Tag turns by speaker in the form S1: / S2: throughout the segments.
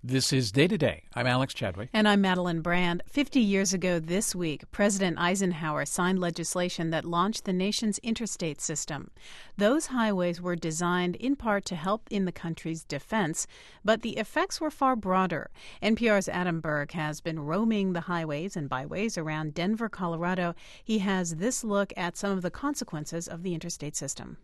S1: This is Day to Day. I'm Alex Chadwick.
S2: And I'm Madeline Brand. 50 years ago this week, President Eisenhower signed legislation that launched the nation's interstate system. Those highways were designed in part to help in the country's defense, but the effects were far broader. NPR's Adam Berg has been roaming the highways and byways around Denver, Colorado. He has this look at some of the consequences of the interstate system.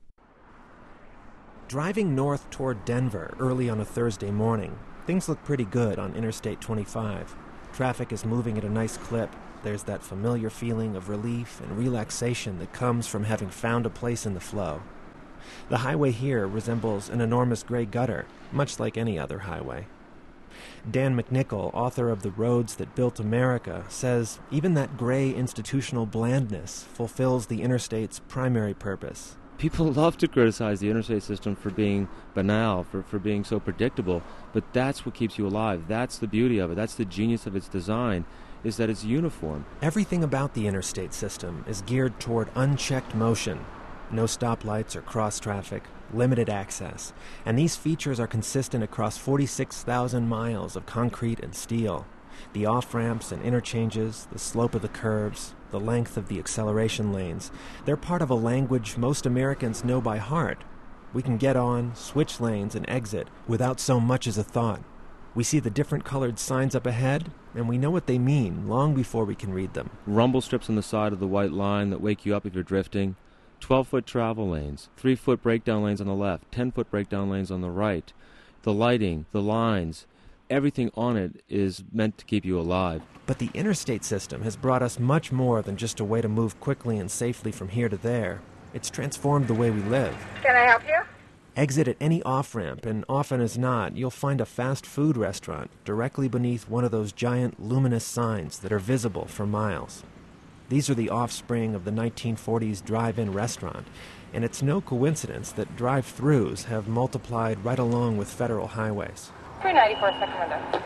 S3: Driving north toward Denver early on a Thursday morning, things look pretty good on Interstate 25. Traffic is moving at a nice clip. There's that familiar feeling of relief and relaxation that comes from having found a place in the flow. The highway here resembles an enormous gray gutter, much like any other highway. Dan McNichol, author of The Roads That Built America, says even that gray institutional blandness fulfills the interstate's primary purpose.
S4: People love to criticize the interstate system for being banal, for being so predictable, but that's what keeps you alive. That's the beauty of it. That's the genius of its design, is that it's uniform.
S3: Everything about the interstate system is geared toward unchecked motion. No stoplights or cross traffic, limited access. And these features are consistent across 46,000 miles of concrete and steel. The off-ramps and interchanges, the slope of the curves, the length of the acceleration lanes, they're part of a language most Americans know by heart. We can get on, switch lanes, and exit without so much as a thought. We see the different colored signs up ahead, and we know what they mean long before we can read them.
S4: Rumble strips on the side of the white line that wake you up if you're drifting, 12-foot travel lanes, 3-foot breakdown lanes on the left, 10-foot breakdown lanes on the right. The lighting, the lines, everything on it is meant to keep you alive.
S3: But the interstate system has brought us much more than just a way to move quickly and safely from here to there. It's transformed the way we live.
S5: Can I help you?
S3: Exit at any off-ramp, and often as not, you'll find a fast food restaurant directly beneath one of those giant luminous signs that are visible for miles. These are the offspring of the 1940s drive-in restaurant, and it's no coincidence that drive-thrus have multiplied right along with federal highways.
S5: 394 Sacramento.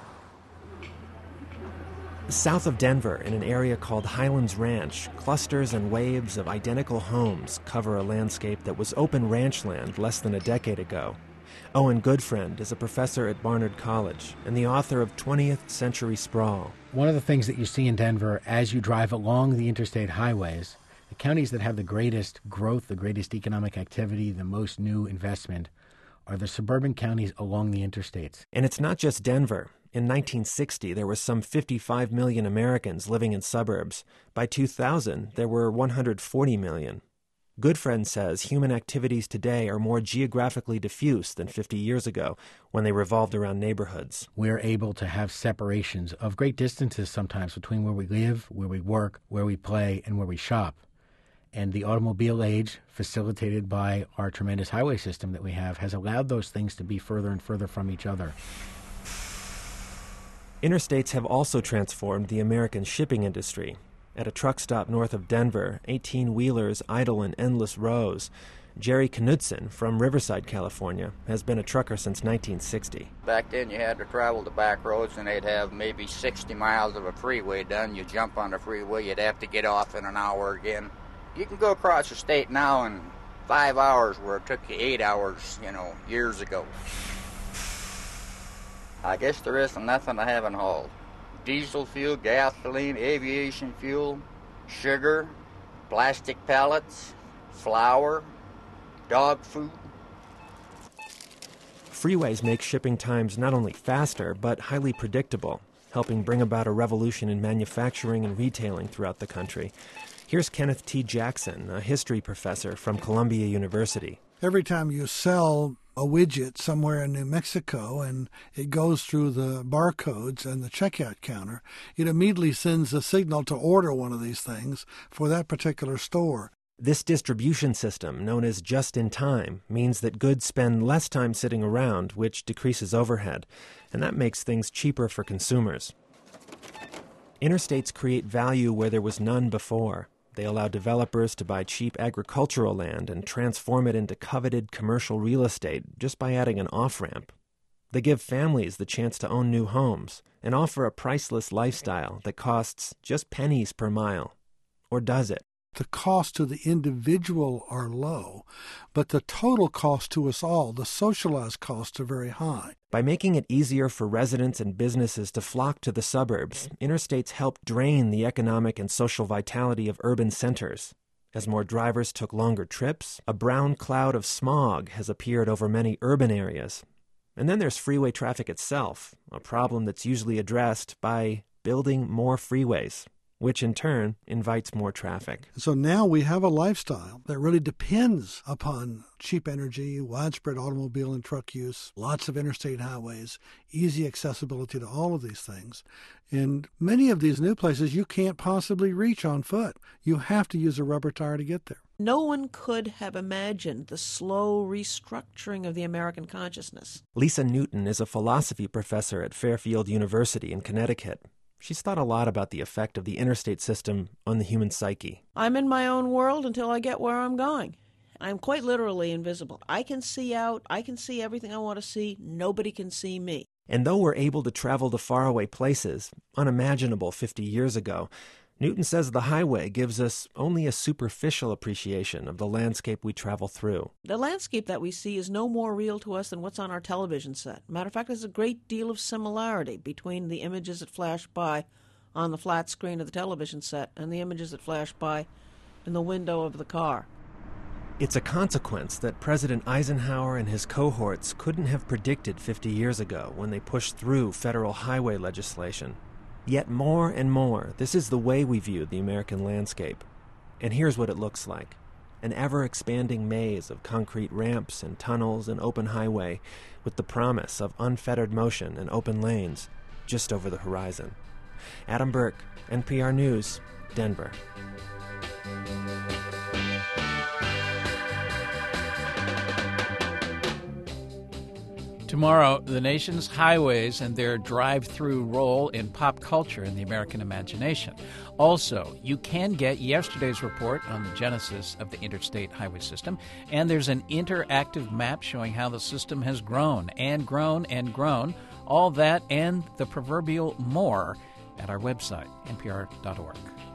S3: South of Denver, in an area called Highlands Ranch, clusters and waves of identical homes cover a landscape that was open ranch land less than a decade ago. Owen Goodfriend is a professor at Barnard College and the author of 20th Century Sprawl.
S6: One of the things that you see in Denver as you drive along the interstate highways, the counties that have the greatest growth, the greatest economic activity, the most new investment, are the suburban counties along the interstates.
S3: And it's not just Denver. In 1960, there were some 55 million Americans living in suburbs. By 2000, there were 140 million. Goodfriend says human activities today are more geographically diffuse than 50 years ago, when they revolved around neighborhoods.
S6: We're able to have separations of great distances sometimes between where we live, where we work, where we play, and where we shop. And the automobile age, facilitated by our tremendous highway system that we have, has allowed those things to be further and further from each other.
S3: Interstates have also transformed the American shipping industry. At a truck stop north of Denver, 18-wheelers idle in endless rows. Jerry Knudsen from Riverside, California, has been a trucker since 1960.
S7: Back then you had to travel the back roads and they'd have maybe 60 miles of a freeway done. You jump on the freeway, you'd have to get off in an hour again. You can go across the state now in 5 hours where it took you 8 hours, years ago. I guess there isn't nothing I haven't hauled. Diesel fuel, gasoline, aviation fuel, sugar, plastic pallets, flour, dog food.
S3: Freeways make shipping times not only faster, but highly predictable, helping bring about a revolution in manufacturing and retailing throughout the country. Here's Kenneth T. Jackson, a history professor from Columbia University.
S8: Every time you sell a widget somewhere in New Mexico and it goes through the barcodes and the checkout counter, it immediately sends a signal to order one of these things for that particular store.
S3: This distribution system, known as just-in-time, means that goods spend less time sitting around, which decreases overhead, and that makes things cheaper for consumers. Interstates create value where there was none before. They allow developers to buy cheap agricultural land and transform it into coveted commercial real estate just by adding an off-ramp. They give families the chance to own new homes and offer a priceless lifestyle that costs just pennies per mile. Or does it?
S8: The costs to the individual are low, but the total cost to us all, the socialized costs, are very high.
S3: By making it easier for residents and businesses to flock to the suburbs, interstates help drain the economic and social vitality of urban centers. As more drivers took longer trips, a brown cloud of smog has appeared over many urban areas. And then there's freeway traffic itself, a problem that's usually addressed by building more freeways, which in turn invites more traffic.
S8: So now we have a lifestyle that really depends upon cheap energy, widespread automobile and truck use, lots of interstate highways, easy accessibility to all of these things. In many of these new places, you can't possibly reach on foot. You have to use a rubber tire to get there.
S9: No one could have imagined the slow restructuring of the American consciousness.
S3: Lisa Newton is a philosophy professor at Fairfield University in Connecticut. She's thought a lot about the effect of the interstate system on the human psyche.
S9: I'm in my own world until I get where I'm going. I'm quite literally invisible. I can see out. I can see everything I want to see. Nobody can see me.
S3: And though we're able to travel to faraway places, unimaginable 50 years ago, Newton says the highway gives us only a superficial appreciation of the landscape we travel through.
S9: The landscape that we see is no more real to us than what's on our television set. Matter of fact, there's a great deal of similarity between the images that flash by on the flat screen of the television set and the images that flash by in the window of the car.
S3: It's a consequence that President Eisenhower and his cohorts couldn't have predicted 50 years ago when they pushed through federal highway legislation. Yet more and more, this is the way we view the American landscape. And here's what it looks like. An ever-expanding maze of concrete ramps and tunnels and open highway with the promise of unfettered motion and open lanes just over the horizon. Adam Burke, NPR News, Denver.
S1: Tomorrow, the nation's highways and their drive-through role in pop culture in the American imagination. Also, you can get yesterday's report on the genesis of the interstate highway system, and there's an interactive map showing how the system has grown and grown and grown. All that and the proverbial more at our website, npr.org.